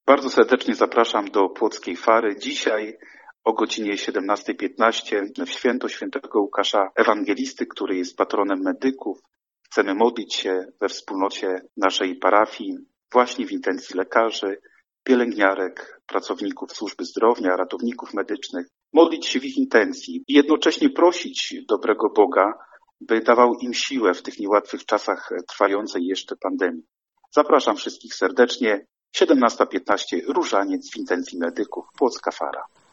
Bardzo serdecznie zapraszam do Płockiej Fary. Dzisiaj o godzinie 17:15 w święto świętego Łukasza Ewangelisty, który jest patronem medyków. Chcemy modlić się we wspólnocie naszej parafii, właśnie w intencji lekarzy, pielęgniarek, pracowników służby zdrowia, ratowników medycznych. Modlić się w ich intencji i jednocześnie prosić dobrego Boga, by dawał im siłę w tych niełatwych czasach trwającej jeszcze pandemii. Zapraszam wszystkich serdecznie. 17:15 Różaniec w intencji medyków, Płocka Fara.